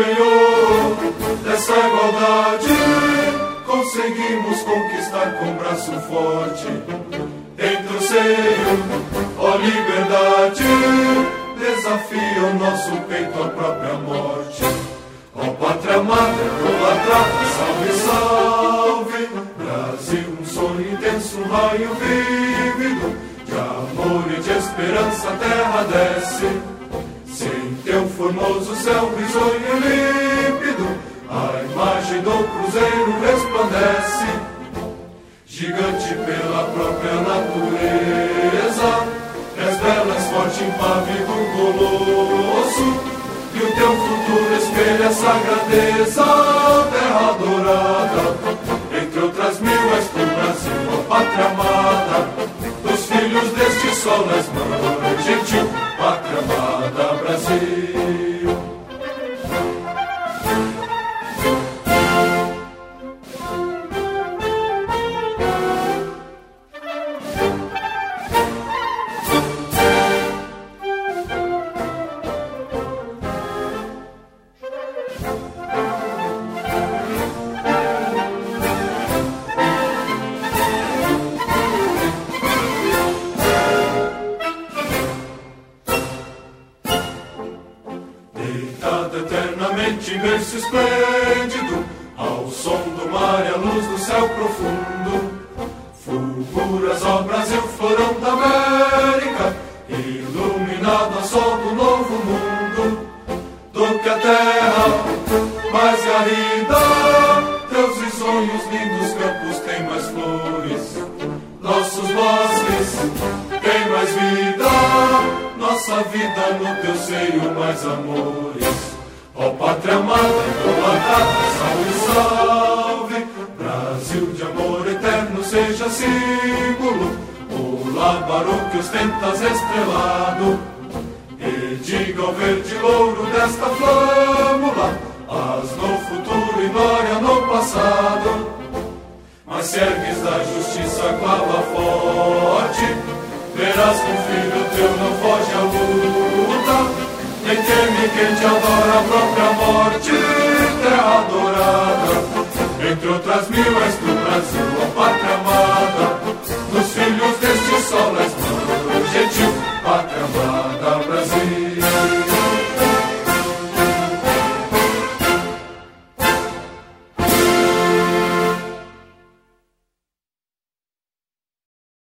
penhor dessa igualdade, conseguimos conquistar com braço forte. Entre o seio, ó liberdade, desafia o nosso peito à própria morte. Ó pátria amada, idolatrada, salve, salve, Brasil, um sonho intenso, um raio vívido, de amor e de esperança a terra desce. Sem teu formoso céu risonho e límpido, a imagem do cruzeiro resplandece. Gigante pela própria natureza, és bela, és forte, impávido, colosso, e o teu futuro espelha essa grandeza, terra dourada. Entre outras mil és tu, Brasil, ó pátria amada, dos filhos deste sol és mãe gentil, pátria amada, Brasil. Imenso esplêndido, ao som do mar e à luz do céu profundo, fulguras, ó Brasil, florão da América, iluminado a sol do novo mundo. Do que a terra mais garrida, teus risonhos lindos campos têm mais flores, nossos bosques têm mais vida, nossa vida no teu seio mais amores. Ó pátria amada, idolatrada, salve, salve, Brasil de amor eterno seja símbolo, o labarô que ostentas estrelado, e diga ao verde louro desta flâmula, as no futuro e glória no passado. Mas se ergues da justiça a clava forte, verás que um filho teu não foge à luta, nem teme quem te adora a própria morte, terra adorada. Entre outras mil és tu, Brasil, ó